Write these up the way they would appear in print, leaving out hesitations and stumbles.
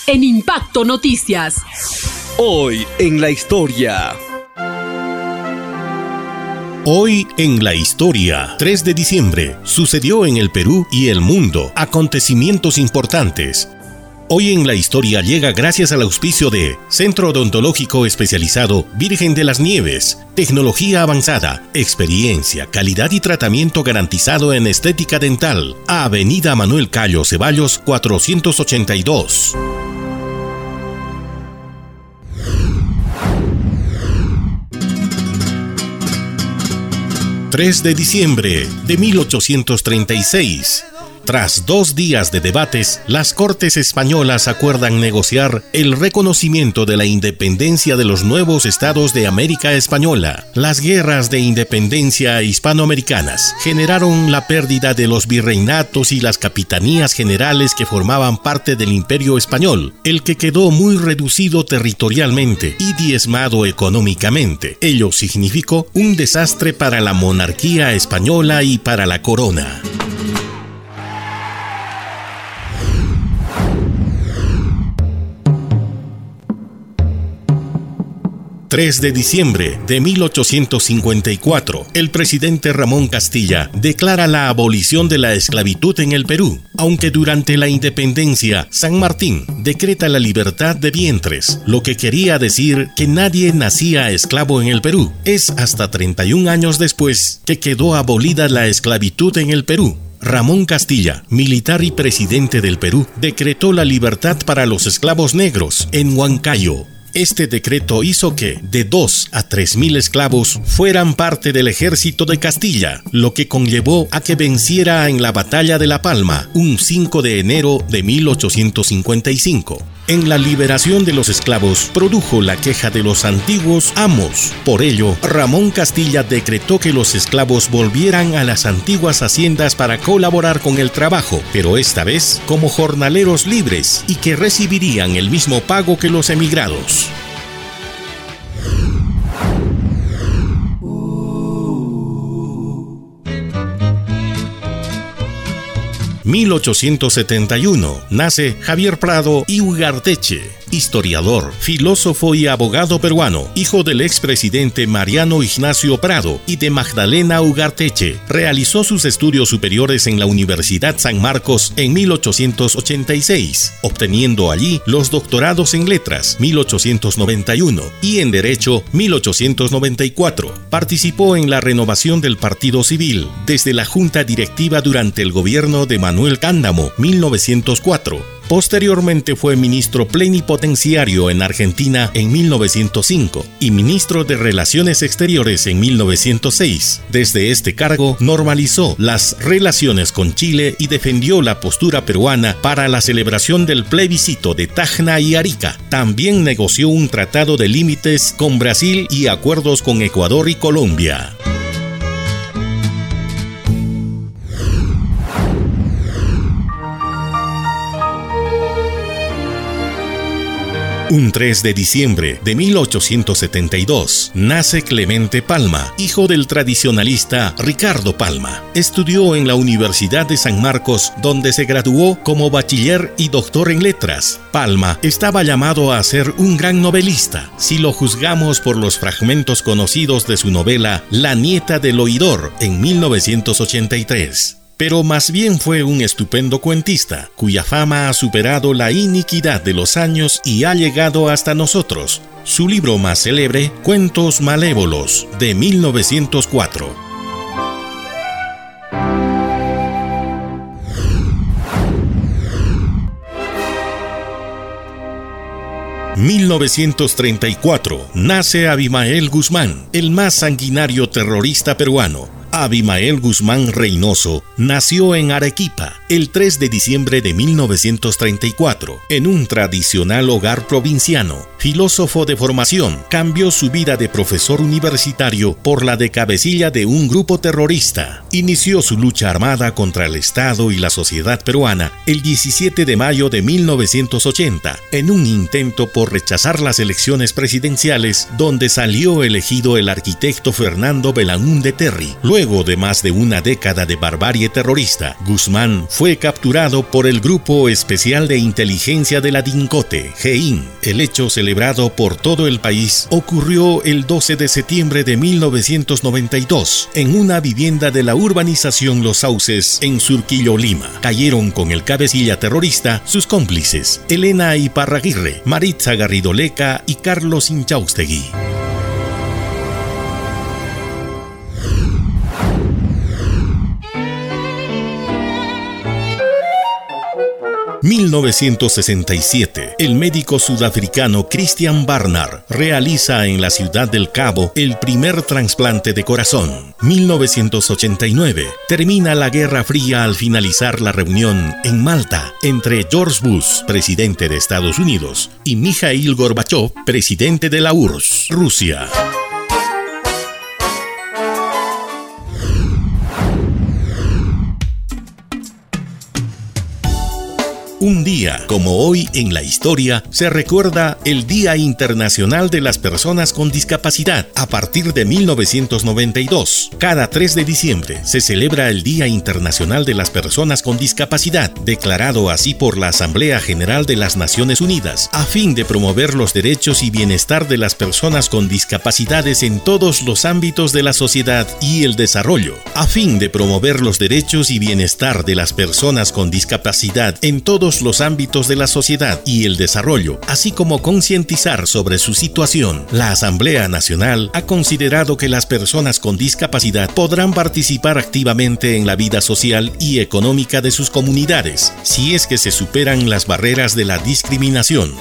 en Impacto Noticias. Hoy en la historia. Hoy en la historia, 3 de diciembre, sucedió en el Perú y el mundo acontecimientos importantes. Hoy en la historia llega gracias al auspicio de Centro Odontológico Especializado Virgen de las Nieves, tecnología avanzada, experiencia, calidad y tratamiento garantizado en estética dental, Avenida Manuel Cayo Ceballos 482. ...3 de diciembre de 1836... Tras 2 días de debates, las Cortes españolas acuerdan negociar el reconocimiento de la independencia de los nuevos estados de América Española. Las guerras de independencia hispanoamericanas generaron la pérdida de los virreinatos y las capitanías generales que formaban parte del Imperio Español, el que quedó muy reducido territorialmente y diezmado económicamente. Ello significó un desastre para la monarquía española y para la corona. 3 de diciembre de 1854, el presidente Ramón Castilla declara la abolición de la esclavitud en el Perú, aunque durante la independencia San Martín decreta la libertad de vientres, lo que quería decir que nadie nacía esclavo en el Perú. Es hasta 31 años después que quedó abolida la esclavitud en el Perú. Ramón Castilla, militar y presidente del Perú, decretó la libertad para los esclavos negros en Huancayo. Este decreto hizo que de 2 a 3,000 esclavos fueran parte del ejército de Castilla, lo que conllevó a que venciera en la Batalla de La Palma, un 5 de enero de 1855. En la liberación de los esclavos produjo la queja de los antiguos amos. Por ello, Ramón Castilla decretó que los esclavos volvieran a las antiguas haciendas para colaborar con el trabajo, pero esta vez como jornaleros libres y que recibirían el mismo pago que los emigrados. ...1871... nace Javier Prado y Ugarteche, historiador, filósofo y abogado peruano, hijo del expresidente Mariano Ignacio Prado y de Magdalena Ugarteche. Realizó sus estudios superiores en la Universidad San Marcos en 1886, obteniendo allí los doctorados en Letras 1891 y en Derecho 1894. Participó en la renovación del Partido Civil desde la Junta Directiva durante el gobierno de Manuel Cándamo 1904. Posteriormente fue ministro plenipotenciario en Argentina en 1905 y ministro de Relaciones Exteriores en 1906. Desde este cargo normalizó las relaciones con Chile y defendió la postura peruana para la celebración del plebiscito de Tacna y Arica. También negoció un tratado de límites con Brasil y acuerdos con Ecuador y Colombia. Un 3 de diciembre de 1872, nace Clemente Palma, hijo del tradicionalista Ricardo Palma. Estudió en la Universidad de San Marcos, donde se graduó como bachiller y doctor en letras. Palma estaba llamado a ser un gran novelista, si lo juzgamos por los fragmentos conocidos de su novela La nieta del oidor, en 1983. Pero más bien fue un estupendo cuentista, cuya fama ha superado la iniquidad de los años y ha llegado hasta nosotros. Su libro más célebre, Cuentos Malévolos, de 1904. En 1934, nace Abimael Guzmán, el más sanguinario terrorista peruano. Abimael Guzmán Reynoso nació en Arequipa el 3 de diciembre de 1934, en un tradicional hogar provinciano. filósofo de formación, cambió su vida de profesor universitario por la de cabecilla de un grupo terrorista. Inició su lucha armada contra el Estado y la sociedad peruana el 17 de mayo de 1980, en un intento por rechazar las elecciones presidenciales, donde salió elegido el arquitecto Fernando Belaúnde Terry. Luego de más de una década de barbarie terrorista, Guzmán fue capturado por el Grupo Especial de Inteligencia de la DINCOTE, GEIN. El hecho, celebrado por todo el país, ocurrió el 12 de septiembre de 1992 en una vivienda de la urbanización Los Sauces en Surquillo, Lima. Cayeron con el cabecilla terrorista sus cómplices, Elena Iparraguirre, Maritza Garrido Leca y Carlos Inchaustegui. En 1967, el médico sudafricano Christian Barnard realiza en la Ciudad del Cabo el primer trasplante de corazón. 1989, termina la Guerra Fría al finalizar la reunión en Malta entre George Bush, presidente de Estados Unidos, y Mikhail Gorbachev, presidente de la URSS, Rusia. Un día, como hoy en la historia, se recuerda el Día Internacional de las Personas con Discapacidad. A partir de 1992, cada 3 de diciembre se celebra el Día Internacional de las Personas con Discapacidad, declarado así por la Asamblea General de las Naciones Unidas, a fin de promover los derechos y bienestar de las personas con discapacidades en todos los ámbitos de la sociedad y el desarrollo. A fin de promover los derechos y bienestar de las personas con discapacidad en todos los ámbitos de la sociedad y el desarrollo, así como concientizar sobre su situación, la Asamblea Nacional ha considerado que las personas con discapacidad podrán participar activamente en la vida social y económica de sus comunidades, si es que se superan las barreras de la discriminación.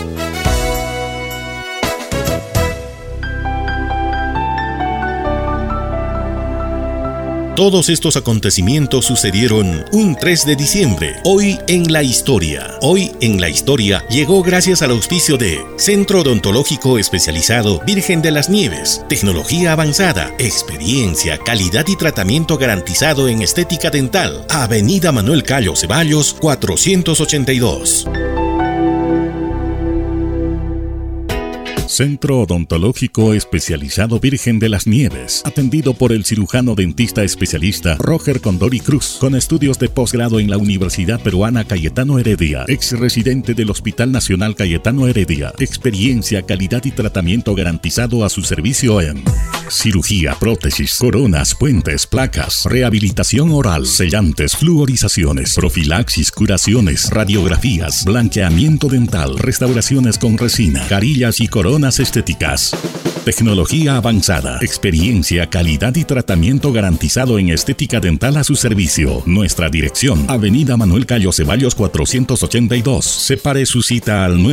Todos estos acontecimientos sucedieron un 3 de diciembre, hoy en la historia. Hoy en la historia llegó gracias al auspicio de Centro Odontológico Especializado Virgen de las Nieves, tecnología avanzada, experiencia, calidad y tratamiento garantizado en estética dental. Avenida Manuel Cayo Ceballos, 482. Centro Odontológico Especializado Virgen de las Nieves, atendido por el cirujano dentista especialista Roger Condori Cruz, con estudios de posgrado en la Universidad Peruana Cayetano Heredia, ex residente del Hospital Nacional Cayetano Heredia, experiencia, calidad y tratamiento garantizado a su servicio en cirugía, prótesis, coronas, puentes, placas, rehabilitación oral, sellantes, fluorizaciones, profilaxis, curaciones, radiografías, blanqueamiento dental, restauraciones con resina, carillas y coronas estéticas. Tecnología avanzada, experiencia, calidad y tratamiento garantizado en estética dental a su servicio. Nuestra dirección, Avenida Manuel Cayo Ceballos 482. Separe su cita al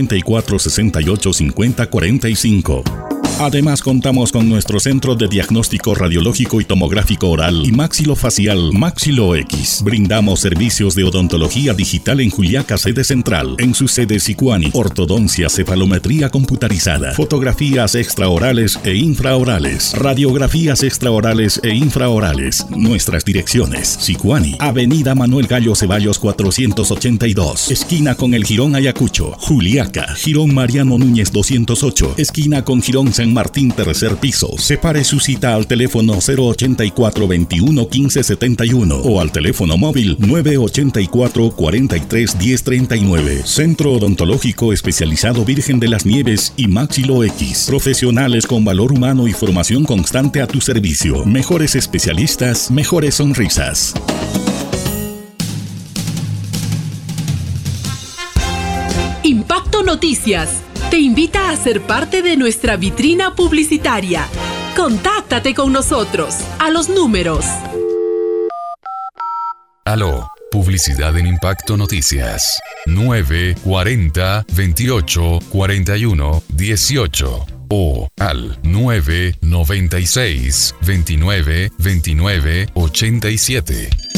984-6850-45. Además, contamos con nuestro centro de diagnóstico radiológico y tomográfico oral y maxilofacial Maxilo X. Brindamos servicios de odontología digital en Juliaca, sede central. En su sede Sicuani, ortodoncia, cefalometría computarizada, fotografías extraorales e infraorales, radiografías extraorales e infraorales. Nuestras direcciones: Sicuani, Avenida Manuel Gallo Ceballos 482, esquina con el Jirón Ayacucho. Juliaca, Jirón Mariano Núñez 208, esquina con Jirón San Martín, tercer piso. Separe su cita al teléfono 084 21 15 71 o al teléfono móvil 984 43 10 39. Centro Odontológico Especializado Virgen de las Nieves y Maxilo X. Profesionales con valor humano y formación constante a tu servicio. Mejores especialistas, mejores sonrisas. Impacto Noticias te invita a ser parte de nuestra vitrina publicitaria. Contáctate con nosotros a los números. Aló, publicidad en Impacto Noticias. 940 28 41 18 o al 996 29 29 87.